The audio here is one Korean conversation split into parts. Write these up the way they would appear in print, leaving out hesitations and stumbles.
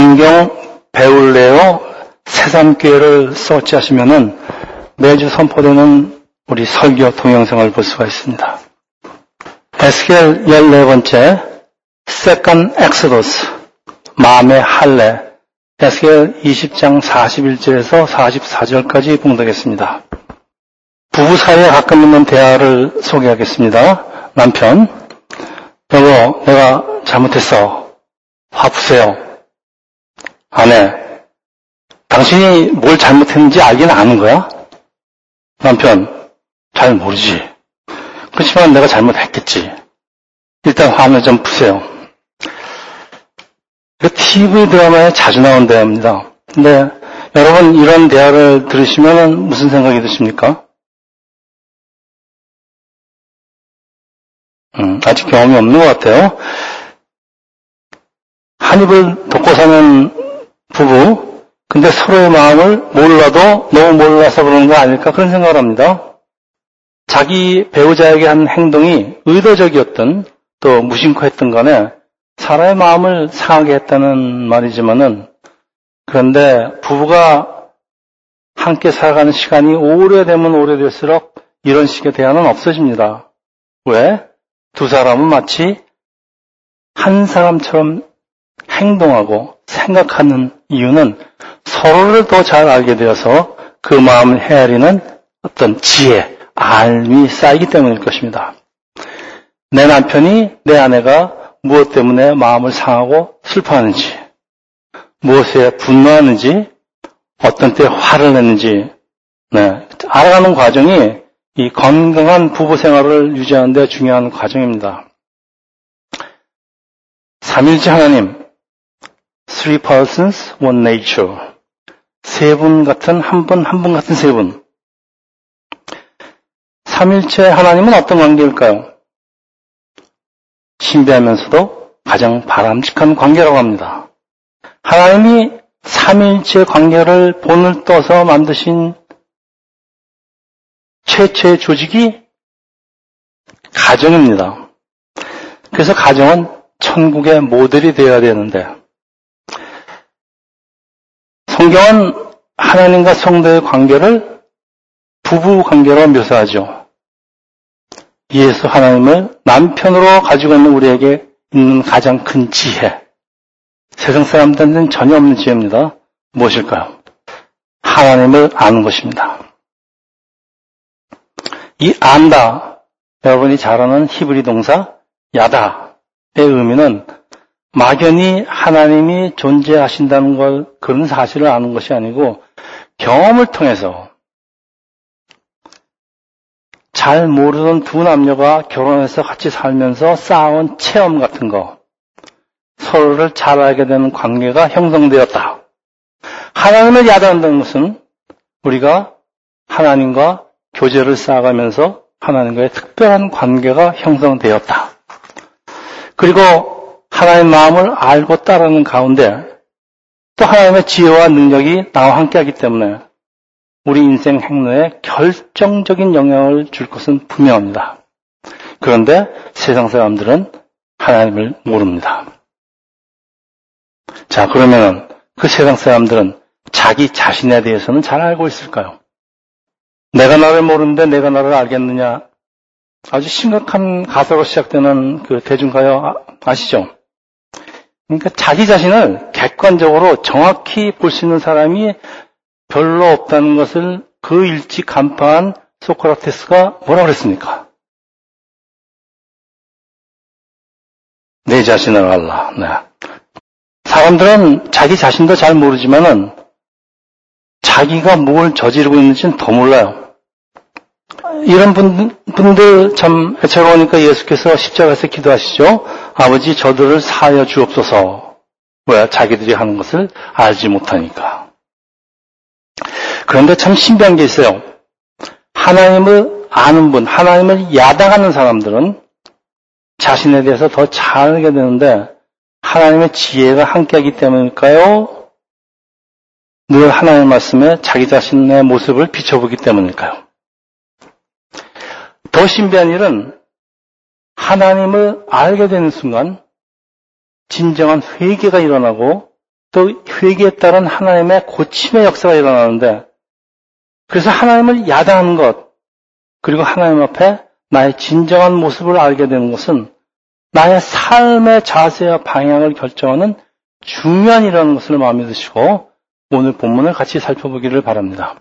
성경 배울래요? 새삼교회를 서치하시면은 매주 선포되는 우리 설교 동영상을 볼 수가 있습니다. 에스겔 14번째 Second Exodus 마음의 할례 에스겔 20장 41절에서 44절까지 봉독했습니다. 부부 사이에 가끔 있는 대화를 소개하겠습니다. 남편, 여보, 내가 잘못했어. 화 푸세요. 아내, 당신이 뭘 잘못했는지 알긴 아는 거야? 남편, 잘 모르지. 그렇지만 내가 잘못했겠지. 일단 화를 좀 푸세요. TV 드라마에 자주 나온 대화입니다. 근데 여러분 이런 대화를 들으시면 무슨 생각이 드십니까? 아직 경험이 없는 것 같아요. 한 입을 덮고 사는 부부, 근데 서로의 마음을 몰라도 너무 몰라서 그러는 거 아닐까 그런 생각을 합니다. 자기 배우자에게 한 행동이 의도적이었든 또 무심코 했던 간에 사람의 마음을 상하게 했다는 말이지만은 그런데 부부가 함께 살아가는 시간이 오래되면 오래될수록 이런 식의 대화는 없어집니다. 왜? 두 사람은 마치 한 사람처럼 행동하고 생각하는 이유는 서로를 더 잘 알게 되어서 그 마음을 헤아리는 어떤 지혜, 알미 쌓이기 때문일 것입니다. 내 남편이 내 아내가 무엇 때문에 마음을 상하고 슬퍼하는지, 무엇에 분노하는지, 어떤 때 화를 내는지 알아가는 과정이 이 건강한 부부 생활을 유지하는 데 중요한 과정입니다. 삼일째 하나님, Three persons, one nature. 세 분 같은 한 분 같은 세 분. 삼일째 하나님은 어떤 관계일까요? 신비하면서도 가장 바람직한 관계라고 합니다. 하나님이 삼일째 관계를 본을 떠서 만드신 최초의 조직이 가정입니다. 그래서 가정은 천국의 모델이 되어야 되는데 성경은 하나님과 성도의 관계를 부부 관계로 묘사하죠. 예수 하나님을 남편으로 가지고 있는 우리에게 있는 가장 큰 지혜. 세상 사람들한테는 전혀 없는 지혜입니다. 무엇일까요? 하나님을 아는 것입니다. 이 안다, 여러분이 잘 아는 히브리 동사 야다의 의미는 막연히 하나님이 존재하신다는 걸 그런 사실을 아는 것이 아니고 경험을 통해서 잘 모르던 두 남녀가 결혼해서 같이 살면서 쌓아온 체험 같은 거, 서로를 잘 알게 되는 관계가 형성되었다. 하나님을 야단한다는 것은 우리가 하나님과 교제를 쌓아가면서 하나님과의 특별한 관계가 형성되었다. 그리고 하나님의 마음을 알고 따르는 가운데 또 하나님의 지혜와 능력이 나와 함께하기 때문에 우리 인생 행로에 결정적인 영향을 줄 것은 분명합니다. 그런데 세상 사람들은 하나님을 모릅니다. 자, 그러면 그 세상 사람들은 자기 자신에 대해서는 잘 알고 있을까요? 내가 나를 모르는데 내가 나를 알겠느냐? 아주 심각한 가사로 시작되는 그 대중가요 아시죠? 그러니까 자기 자신을 객관적으로 정확히 볼 수 있는 사람이 별로 없다는 것을 그 일찍 간파한 소크라테스가 뭐라고 그랬습니까? 내 자신을 알라. 네. 사람들은 자기 자신도 잘 모르지만은 자기가 뭘 저지르고 있는지는 더 몰라요. 이런 분들 참 애처로우니까 예수께서 십자가에서 기도하시죠. 아버지 저들을 사하여 주옵소서. 왜? 자기들이 하는 것을 알지 못하니까. 그런데 참 신비한 게 있어요. 하나님을 아는 분, 하나님을 야당하는 사람들은 자신에 대해서 더 잘 알게 되는데 하나님의 지혜가 함께하기 때문일까요? 늘 하나님의 말씀에 자기 자신의 모습을 비춰보기 때문일까요? 더 신비한 일은 하나님을 알게 되는 순간 진정한 회개가 일어나고 또 회개에 따른 하나님의 고침의 역사가 일어나는데, 그래서 하나님을 야단하는 것, 그리고 하나님 앞에 나의 진정한 모습을 알게 되는 것은 나의 삶의 자세와 방향을 결정하는 중요한 일이라는 것을 마음에 드시고 오늘 본문을 같이 살펴보기를 바랍니다.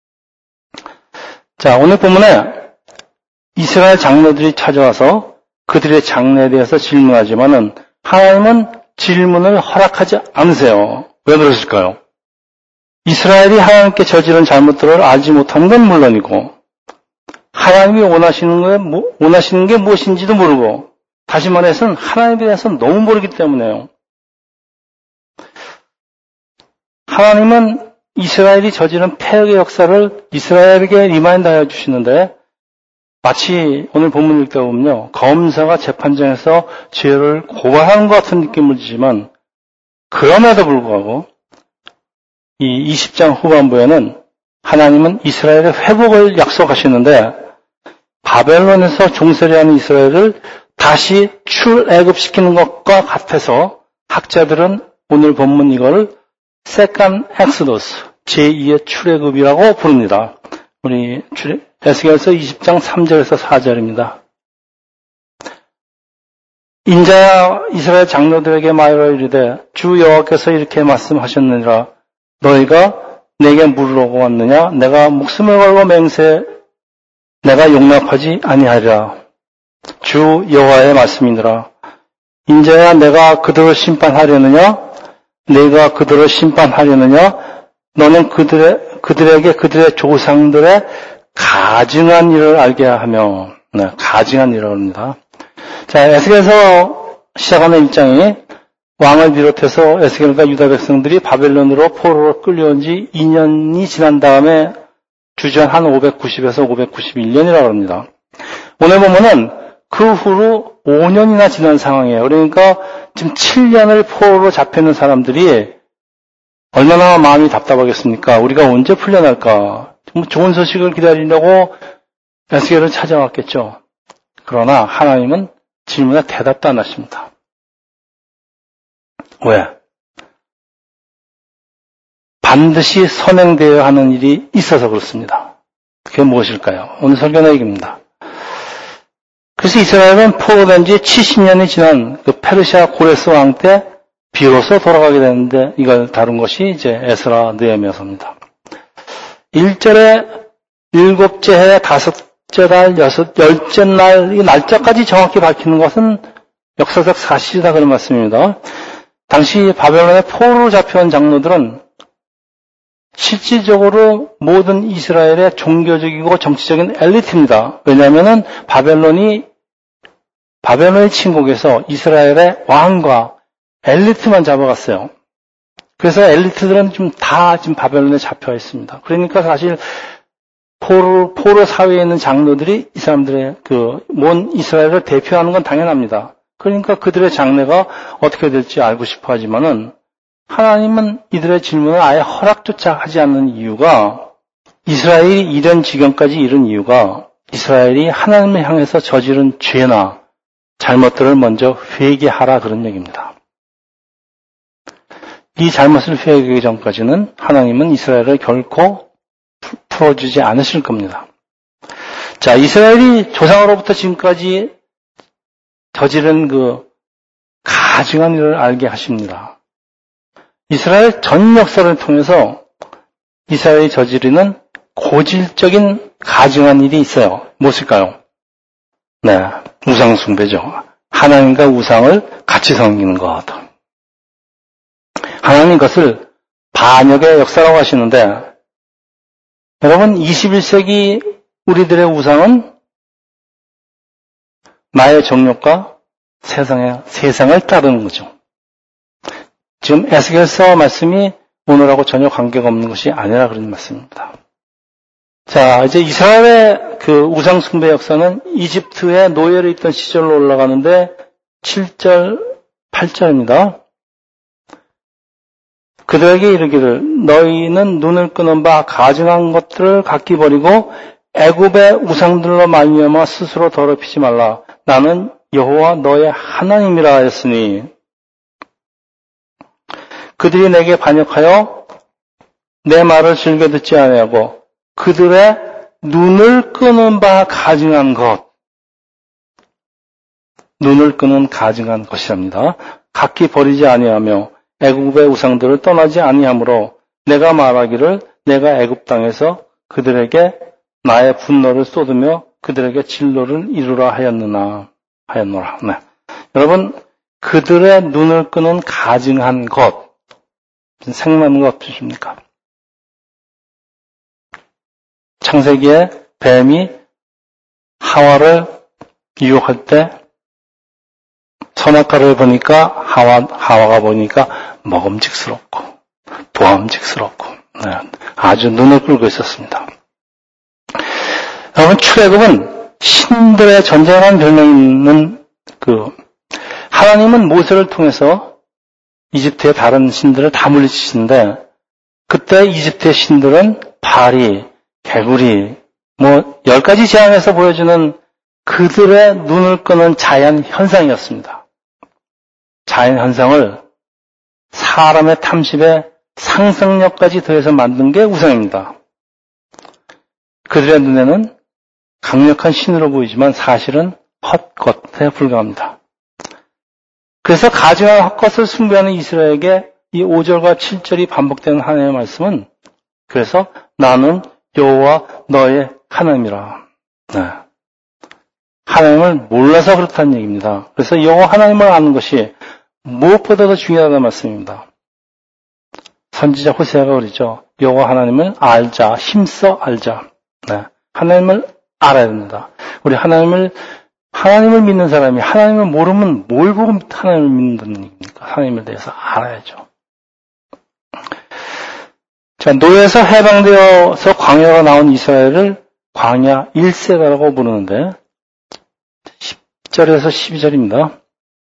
자, 오늘 본문에 이스라엘 장로들이 찾아와서 그들의 장래에 대해서 질문하지만은 하나님은 질문을 허락하지 않으세요. 왜 그러실까요? 이스라엘이 하나님께 저지른 잘못들을 알지 못하는 건 물론이고 하나님이 원하시는 게 무엇인지도 모르고 다시 말해서는 하나님에 대해서 너무 모르기 때문에요. 하나님은 이스라엘이 저지른 패역의 역사를 이스라엘에게 리마인드하여 주시는데 마치 오늘 본문 읽다 보면요. 검사가 재판장에서 죄를 고발하는 것 같은 느낌을 주지만 그럼에도 불구하고 이 20장 후반부에는 하나님은 이스라엘의 회복을 약속하시는데 바벨론에서 종살이하는 이스라엘을 다시 출애굽시키는 것과 같아서 학자들은 오늘 본문 이거를 세컨 엑소더스, 제2의 출애굽이라고 부릅니다. 우리 에스겔서 20장 3절에서 4절입니다. 인자야 이스라엘 장로들에게 말하여 이르되 주 여호와께서 이렇게 말씀하셨느니라 너희가 내게 물으러고 왔느냐 내가 목숨을 걸고 맹세 내가 용납하지 아니하리라. 주 여호와의 말씀이니라. 인자야 내가 그들을 심판하려느냐 내가 그들을 심판하려느냐 너는 그들에게 그들의 조상들의 가증한 일을 알게 하며 가증한 일이라고 합니다. 자, 에스겔에서 시작하는 1장이 왕을 비롯해서 에스겔과 유다 백성들이 바벨론으로 포로로 끌려온 지 2년이 지난 다음에 주전 한 590에서 591년이라고 합니다. 오늘 보면은 그 후로 5년이나 지난 상황이에요. 그러니까 지금 7년을 포로로 잡혀있는 사람들이 얼마나 마음이 답답하겠습니까? 우리가 언제 풀려날까? 정말 좋은 소식을 기다리려고 에스겔을 찾아왔겠죠. 그러나 하나님은 질문에 대답도 안 하십니다. 왜? 반드시 선행되어야 하는 일이 있어서 그렇습니다. 그게 무엇일까요? 오늘 설교 내용입니다. 그래서 이스라엘은 포로된 지 70년이 지난 그 페르시아 고레스 왕 때 비로소 돌아가게 되는데 이걸 다룬 것이 이제 에스라 느헤미야서입니다. 1절에 7째 해 5째 달 10째 날 이 날짜까지 정확히 밝히는 것은 역사적 사실이다 그런 말씀입니다. 당시 바벨론에 포로로 잡혀온 장로들은 실질적으로 모든 이스라엘의 종교적이고 정치적인 엘리트입니다. 왜냐하면은 바벨론의 침공에서 이스라엘의 왕과 엘리트만 잡아갔어요. 그래서 엘리트들은 지금 바벨론에 잡혀 있습니다. 그러니까 사실 포로 사회에 있는 장로들이 이 사람들의 온 이스라엘을 대표하는 건 당연합니다. 그러니까 그들의 장래가 어떻게 될지 알고 싶어 하지만은 하나님은 이들의 질문을 아예 허락조차 하지 않는 이유가 이스라엘이 이런 지경까지 이른 이유가 이스라엘이 하나님을 향해서 저지른 죄나 잘못들을 먼저 회개하라 그런 얘기입니다. 이 잘못을 회개하기 전까지는 하나님은 이스라엘을 결코 풀어주지 않으실 겁니다. 자, 이스라엘이 조상으로부터 지금까지 저지른 가증한 일을 알게 하십니다. 이스라엘 전 역사를 통해서 이스라엘이 저지르는 고질적인 가증한 일이 있어요. 무엇일까요? 네, 우상숭배죠. 하나님과 우상을 같이 섬기는 것. 하나님 것을 반역의 역사라고 하시는데 여러분 21세기 우리들의 우상은 나의 정욕과 세상을 따르는 거죠. 지금 에스겔서 말씀이 오늘하고 전혀 관계가 없는 것이 아니라 그런 말씀입니다. 자, 이제 이스라엘의 우상 숭배 역사는 이집트의 노예로 있던 시절로 올라가는데 7절, 8절입니다. 그들에게 이르기를 너희는 눈을 끄는 바 가증한 것들을 각기 버리고 애굽의 우상들로 말미암아 스스로 더럽히지 말라. 나는 여호와 너의 하나님이라 하였으니 그들이 내게 반역하여 내 말을 즐겨 듣지 아니하고 그들의 눈을 끄는 바 가증한 것. 눈을 끄는 가증한 것이랍니다. 각기 버리지 아니하며 애굽의 우상들을 떠나지 아니하므로 내가 말하기를 내가 애굽 땅에서 그들에게 나의 분노를 쏟으며 그들에게 진노를 이루라 하였노라. 네. 여러분, 그들의 눈을 끄는 가증한 것. 생각나는 거 없으십니까? 창세기에 뱀이 하와를 유혹할 때 선악과를 보니까 하와가 보니까 먹음직스럽고 보암직스럽고 아주 눈을 끌고 있었습니다. 여러분, 출애굽은 신들의 전쟁한 별명이 있는 하나님은 모세를 통해서 이집트의 다른 신들을 다 물리치시는데 그때 이집트의 신들은 바리, 개구리, 10가지 재앙에서 보여주는 그들의 눈을 끄는 자연 현상이었습니다. 자연 현상을 사람의 탐심에 상상력까지 더해서 만든 게 우상입니다. 그들의 눈에는 강력한 신으로 보이지만 사실은 헛것에 불과합니다. 그래서 가증한 헛것을 숭배하는 이스라엘에게 이 5절과 7절이 반복되는 하나님의 말씀은 그래서 나는 여호와 너의 하나님이라. 네. 하나님을 몰라서 그렇다는 얘기입니다. 그래서 여호와 하나님을 아는 것이 무엇보다도 중요하다는 말씀입니다. 선지자 호세아가 그러죠. 여호와 하나님을 알자, 힘써 알자. 네. 하나님을 알아야 됩니다. 우리 하나님을 믿는 사람이 하나님을 모르면 뭘 보고 하나님을 믿는다는 얘기입니까? 하나님에 대해서 알아야죠. 자, 노예에서 해방되어서 광야로 나온 이스라엘을 광야 1세대라고 부르는데 10절에서 12절입니다.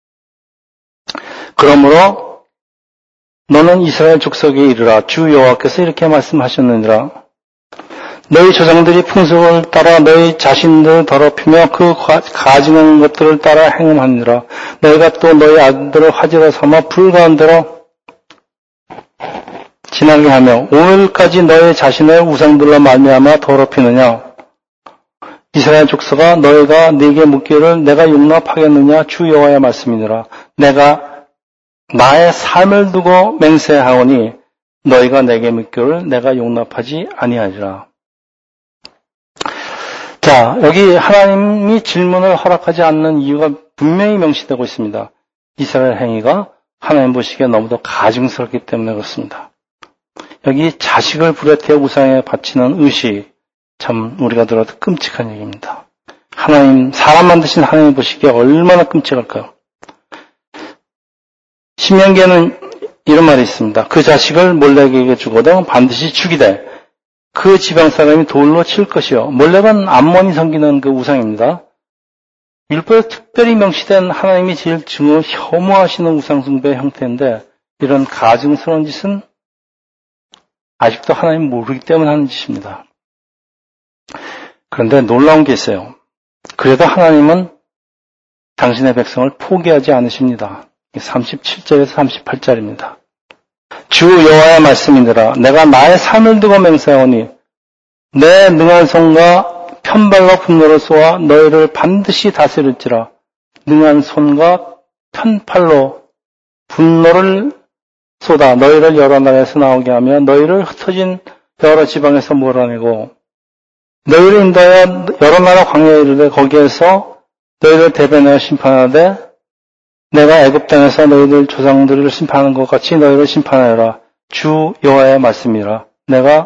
그러므로 너는 이스라엘 족속에 이르라. 주 여호와께서 이렇게 말씀하셨느니라. 너희 조상들이 풍속을 따라 너희 자신들을 더럽히며 그 가증한 것들을 따라 행음하니라. 너희가 또 너희 아들들을 화제로 삼아 불 가운데로 지나게 하며 오늘까지 너희 자신의 우상들로 말미암아 더럽히느냐. 이스라엘 족속아 너희가 네게 묻기를 내가 용납하겠느냐. 주 여호와의 말씀이니라. 내가 나의 삶을 두고 맹세하오니 너희가 내게 묻기를 내가 용납하지 아니하리라. 자, 여기 하나님이 질문을 허락하지 않는 이유가 분명히 명시되고 있습니다. 이스라엘 행위가 하나님 보시기에 너무도 가증스럽기 때문에 그렇습니다. 여기 자식을 불에 태워 우상에 바치는 의식, 참 우리가 들어도 끔찍한 얘기입니다. 사람 만드신 하나님 보시기에 얼마나 끔찍할까요? 신명기에는 이런 말이 있습니다. 그 자식을 몰렉에게 주거든 반드시 죽이되 그 지방 사람이 돌로 칠 것이요. 몰렉은 암몬이 섬기는 그 우상입니다. 율법에 특별히 명시된 하나님이 제일 혐오하시는 우상 숭배의 형태인데 이런 가증스러운 짓은 아직도 하나님 모르기 때문에 하는 짓입니다. 그런데 놀라운 게 있어요. 그래도 하나님은 당신의 백성을 포기하지 않으십니다. 37절에서 38절입니다. 주 여호와의 말씀이니라. 내가 나의 삶을 두고 맹세하오니 내 능한 손과 편발로 분노를 쏘아 너희를 반드시 다스릴지라. 능한 손과 편팔로 분노를 쏟아 너희를 여러 나라에서 나오게 하며 너희를 흩어진 여러 지방에서 몰아내고 너희를 인도하여 여러 나라 광야에 이르되 거기에서 너희를 대변하여 심판하되 내가 애굽 땅에서 너희들 조상들을 심판하는 것 같이 너희를 심판하여라. 주 여호와의 말씀이라. 내가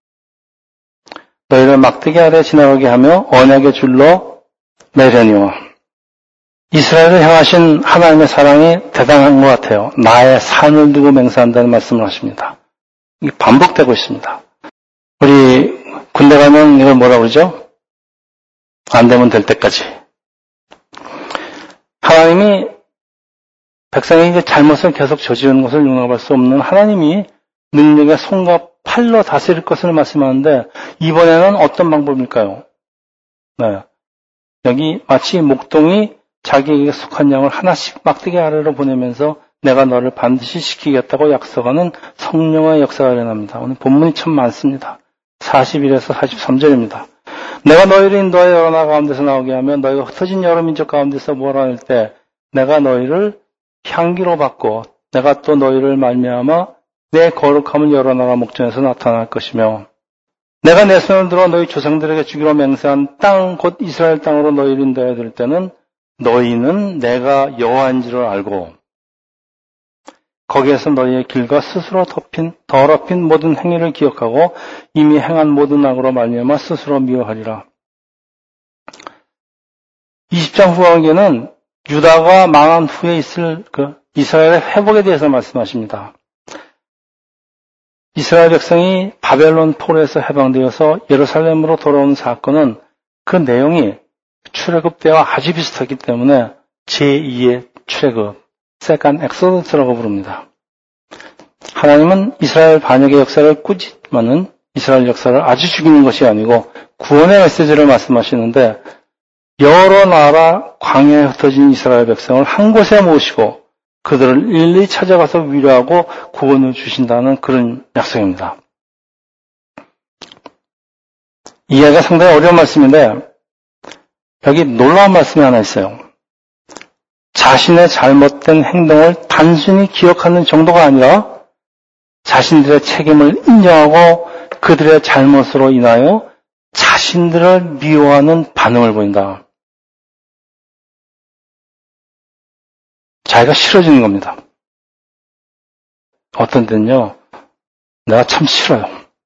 너희를 막대기 아래 지나가게 하며 언약의 줄로 매려니와. 이스라엘을 향하신 하나님의 사랑이 대단한 것 같아요. 나의 산을 두고 맹세한다는 말씀을 하십니다. 이게 반복되고 있습니다. 우리 군대 가면 이걸 뭐라 그러죠? 안 되면 될 때까지. 하나님이 백성의 잘못을 계속 저지르는 것을 용납할 수 없는 하나님이 능력의 손과 팔로 다스릴 것을 말씀하는데 이번에는 어떤 방법일까요? 네. 여기 마치 목동이 자기에게 속한 양을 하나씩 막대기 아래로 보내면서 내가 너를 반드시 시키겠다고 약속하는 성령의 역사가 일어납니다. 오늘 본문이 참 많습니다. 41에서 43절입니다. 내가 너희를 인도하여 여러 나라 가운데서 나오게 하며 너희가 흩어진 여러 민족 가운데서 몰아낼 때 내가 너희를 향기로 받고 내가 또 너희를 말미암아 내 거룩함을 여러 나라 목전에서 나타날 것이며 내가 내 손을 들어 너희 조상들에게 주기로 맹세한 땅 곧 이스라엘 땅으로 너희를 인도하여 들 때는 너희는 내가 여호와인 줄을 알고 거기에서 너희의 길과 스스로 더럽힌 모든 행위를 기억하고 이미 행한 모든 악으로 말미암아 스스로 미워하리라. 20장 후반기에는 유다가 망한 후에 있을 이스라엘의 회복에 대해서 말씀하십니다. 이스라엘 백성이 바벨론 포로에서 해방되어서 예루살렘으로 돌아온 사건은 그 내용이 출애굽 때와 아주 비슷하기 때문에 제2의 출애굽, 세컨 엑소더스라고 부릅니다. 하나님은 이스라엘 반역의 역사를 꾸짖지만은 이스라엘 역사를 아주 죽이는 것이 아니고 구원의 메시지를 말씀하시는데 여러 나라 광야에 흩어진 이스라엘 백성을 한 곳에 모시고 그들을 일일이 찾아가서 위로하고 구원을 주신다는 그런 약속입니다. 이해가 상당히 어려운 말씀인데 여기 놀라운 말씀이 하나 있어요. 자신의 잘못된 행동을 단순히 기억하는 정도가 아니라 자신들의 책임을 인정하고 그들의 잘못으로 인하여 자신들을 미워하는 반응을 보인다. 자기가 싫어지는 겁니다. 어떤 때는요, 내가 참 싫어요.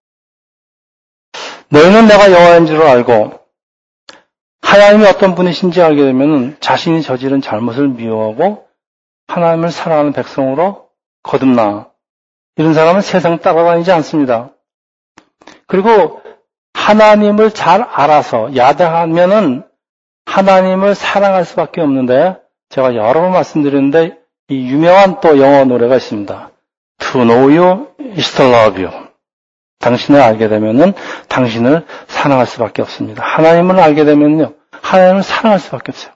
너희는 내가 여호와인 줄 알고 하나님이 어떤 분이신지 알게 되면 자신이 저지른 잘못을 미워하고 하나님을 사랑하는 백성으로 거듭나. 이런 사람은 세상 따라다니지 않습니다. 그리고 하나님을 잘 알아서 야당하면은 하나님을 사랑할 수밖에 없는데 제가 여러 번 말씀드렸는데 이 유명한 또 영어 노래가 있습니다. To know you is to love you. 당신을 알게 되면은 당신을 사랑할 수밖에 없습니다. 하나님을 알게 되면요. 하나님을 사랑할 수밖에 없어요.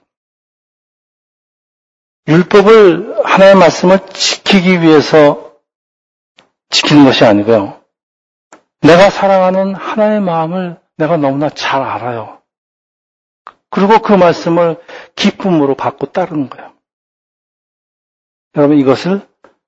율법을 하나님의 말씀을 지키기 위해서 지키는 것이 아니고요. 내가 사랑하는 하나님의 마음을 내가 너무나 잘 알아요. 그리고 그 말씀을 기쁨으로 받고 따르는 거예요. 여러분 이것을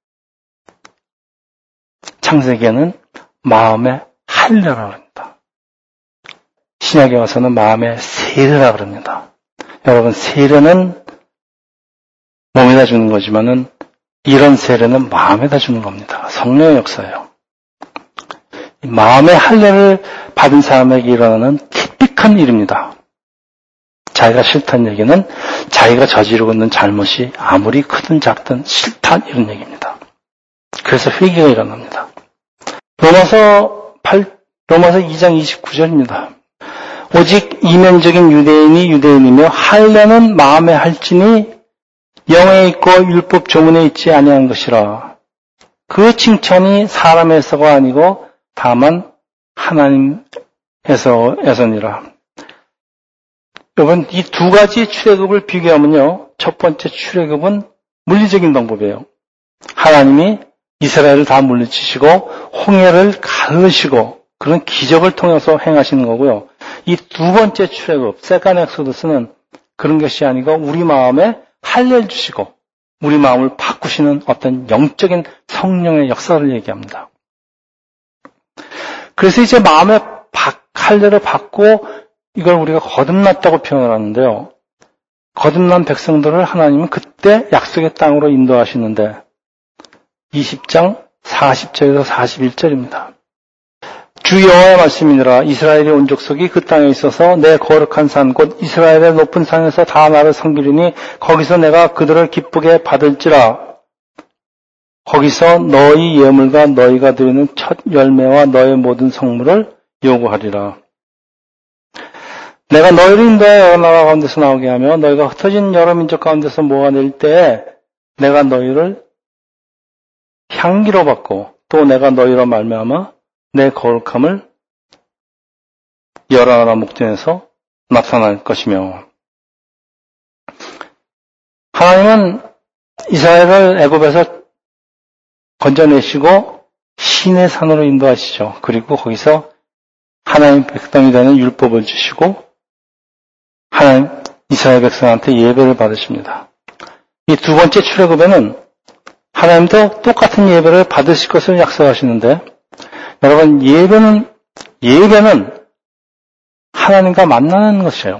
창세기에는 마음의 할례라고 합니다. 신약에 와서는 마음의 세례라고 합니다. 여러분 세례는 몸에다 주는 거지만은 이런 세례는 마음에다 주는 겁니다. 성령의 역사예요. 마음의 할례를 받은 사람에게 일어나는 티픽한 일입니다. 자기가 싫다는 얘기는 자기가 저지르고 있는 잘못이 아무리 크든 작든 싫다 이런 얘기입니다. 그래서 회개가 일어납니다. 로마서 2장 29절입니다. 오직 이면적인 유대인이 유대인이며 할례는 마음에 할지니 영에 있고 율법 조문에 있지 아니한 것이라. 그 칭찬이 사람에서가 아니고 다만 하나님에서니라. 여러분 이 두 가지 출애굽을 비교하면요. 첫 번째 출애굽은 물리적인 방법이에요. 하나님이 이스라엘을 다 물리치시고 홍해를 가르시고 그런 기적을 통해서 행하시는 거고요. 이 두 번째 출애굽, 세컨 엑소더스는 그런 것이 아니고 우리 마음에 할례를 주시고 우리 마음을 바꾸시는 어떤 영적인 성령의 역사를 얘기합니다. 그래서 이제 마음에 할례를 받고 이걸 우리가 거듭났다고 표현을 하는데요. 거듭난 백성들을 하나님은 그때 약속의 땅으로 인도하시는데 20장 40절에서 41절입니다. 주 여호와의 말씀이니라. 이스라엘의 온 족속이 그 땅에 있어서 내 거룩한 산 곧 이스라엘의 높은 산에서 다 나를 섬기리니 거기서 내가 그들을 기쁘게 받을지라. 거기서 너희 예물과 너희가 드리는 첫 열매와 너의 모든 성물을 요구하리라. 내가 너희를 인도하여 여러 나라 가운데서 나오게 하며 너희가 흩어진 여러 민족 가운데서 모아낼 때에 내가 너희를 향기로 받고 또 내가 너희로 말미암아 내 거룩함을 여러 나라 목전에서 나타날 것이며. 하나님은 이스라엘을 애굽에서 건져내시고 시내 산으로 인도하시죠. 그리고 거기서 하나님 백성이 되는 율법을 주시고 하나님 이스라엘 백성한테 예배를 받으십니다. 이 두 번째 출애굽에는 하나님도 똑같은 예배를 받으실 것을 약속하시는데 여러분 예배는 하나님과 만나는 것이에요.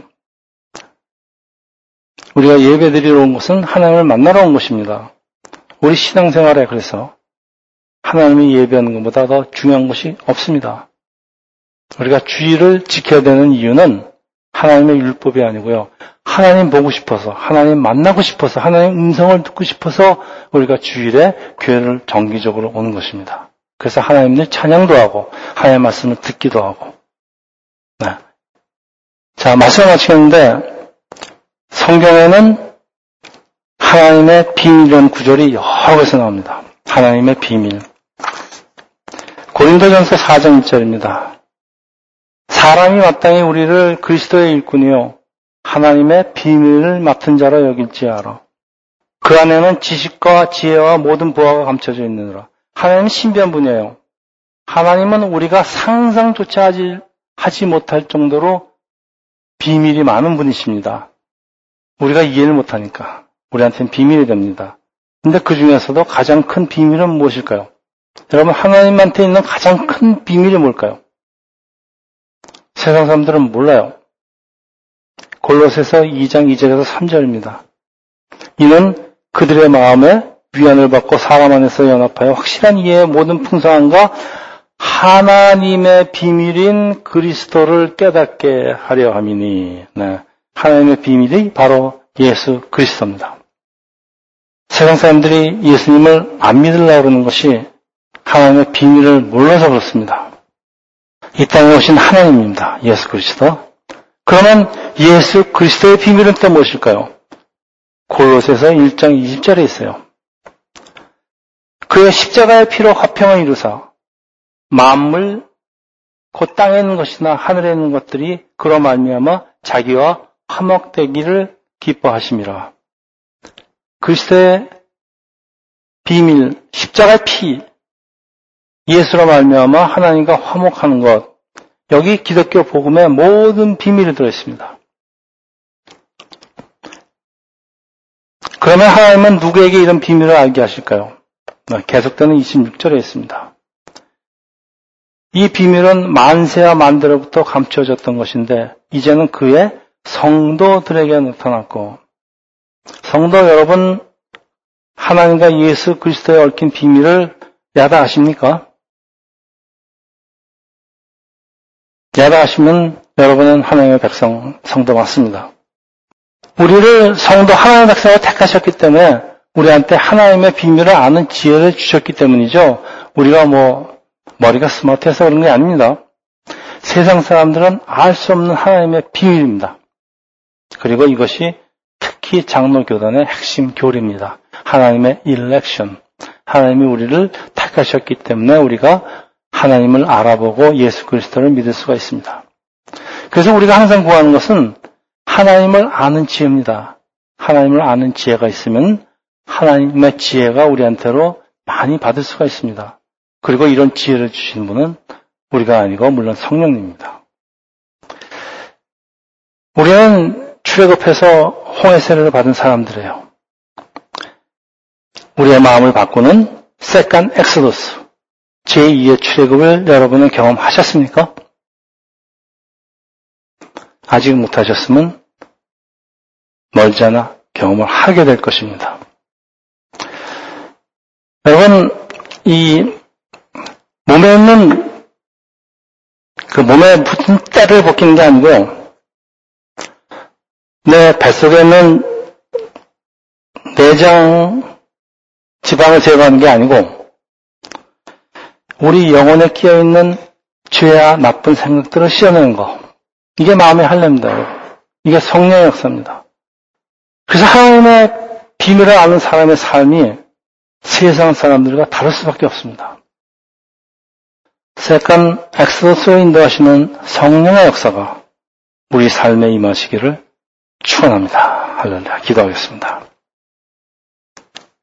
우리가 예배 드리러 온 것은 하나님을 만나러 온 것입니다. 우리 신앙생활에 그래서 하나님이 예배하는 것보다 더 중요한 것이 없습니다. 우리가 주의를 지켜야 되는 이유는 하나님의 율법이 아니고요. 하나님 보고 싶어서, 하나님 만나고 싶어서, 하나님 음성을 듣고 싶어서 우리가 주일에 교회를 정기적으로 오는 것입니다. 그래서 하나님을 찬양도 하고 하나님의 말씀을 듣기도 하고. 네. 자, 말씀을 마치겠는데 성경에는 하나님의 비밀이라는 구절이 여러 곳에서 나옵니다. 하나님의 비밀. 고린도전서 4장 1절입니다. 사람이 마땅히 우리를 그리스도의 일꾼이요 하나님의 비밀을 맡은 자로 여길지어라. 그 안에는 지식과 지혜와 모든 보화가 감춰져 있느니라. 하나님은 신비한 분이에요. 하나님은 우리가 상상조차 하지 못할 정도로 비밀이 많은 분이십니다. 우리가 이해를 못하니까 우리한테는 비밀이 됩니다. 근데 그 중에서도 가장 큰 비밀은 무엇일까요? 여러분, 하나님한테 있는 가장 큰 비밀이 뭘까요? 세상 사람들은 몰라요. 골로새서 2장 2절에서 3절입니다. 이는 그들의 마음에 위안을 받고 사람 안에서 연합하여 확실한 이해의 모든 풍성함과 하나님의 비밀인 그리스도를 깨닫게 하려 함이니. 네. 하나님의 비밀이 바로 예수 그리스도입니다. 세상 사람들이 예수님을 안 믿으려고 그러는 것이 하나님의 비밀을 몰라서 그렇습니다. 이 땅에 오신 하나님입니다. 예수 그리스도. 그러면 예수 그리스도의 비밀은 또 무엇일까요? 골로새서 1장 20절에 있어요. 그의 십자가의 피로 화평을 이루사 만물 곧 땅에 있는 것이나 하늘에 있는 것들이 그로 말미암아 자기와 화목되기를 기뻐하심이라. 그리스도의 비밀, 십자가의 피, 예수로 말미암아 하나님과 화목하는 것, 여기 기독교 복음의 모든 비밀이 들어있습니다. 그러면 하나님은 누구에게 이런 비밀을 알게 하실까요? 계속되는 26절에 있습니다. 이 비밀은 만세와 만대로부터 감춰졌던 것인데 이제는 그의 성도들에게 나타났고, 성도 여러분, 하나님과 예수 그리스도에 얽힌 비밀을 야다하십니까? 야다하시면 여러분은 하나님의 백성, 성도 맞습니다. 우리를 성도 하나님의 백성으로 택하셨기 때문에 우리한테 하나님의 비밀을 아는 지혜를 주셨기 때문이죠. 우리가 머리가 스마트해서 그런 게 아닙니다. 세상 사람들은 알 수 없는 하나님의 비밀입니다. 그리고 이것이 특히 장로교단의 핵심 교리입니다. 하나님의 일렉션. 하나님이 우리를 택하셨기 때문에 우리가 하나님을 알아보고 예수 그리스도를 믿을 수가 있습니다. 그래서 우리가 항상 구하는 것은 하나님을 아는 지혜입니다. 하나님을 아는 지혜가 있으면 하나님의 지혜가 우리한테로 많이 받을 수가 있습니다. 그리고 이런 지혜를 주신 분은 우리가 아니고 물론 성령님입니다. 우리는 출애굽해서 홍해 세례를 받은 사람들이에요. 우리의 마음을 바꾸는 세컨 엑소더스, 제2의 출애굽을 여러분은 경험하셨습니까? 아직 못하셨으면 멀지 않아 경험을 하게 될 것입니다. 여러분, 이 몸에 있는 그 몸에 붙은 때를 벗기는 게 아니고요. 내 뱃속에 있는 내장 지방을 제거하는 게 아니고 우리 영혼에 끼어있는 죄와 나쁜 생각들을 씻어내는 거. 이게 마음의 할례입니다. 이게 성령의 역사입니다. 그래서 하나님의 비밀을 아는 사람의 삶이 세상 사람들과 다를 수밖에 없습니다. 세컨 엑소더스로 인도하시는 성령의 역사가 우리 삶에 임하시기를 축원합니다. 할렐루야. 기도하겠습니다.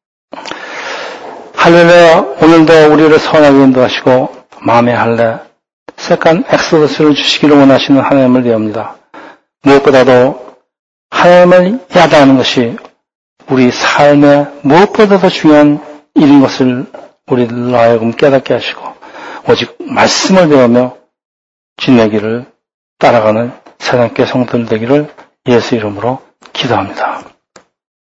할렐루야, 오늘도 우리를 선하게 인도하시고 마음의 할례, 색간 엑소더스를 주시기를 원하시는 하나님을 대합니다. 무엇보다도 하나님을 야단하는 것이 우리 삶의 무엇보다도 중요한 일인 것을 우리들로 하여금 깨닫게 하시고 오직 말씀을 배우며 주님의 길을 따라가는 세상교회 성도들 되기를 예수 이름으로 기도합니다.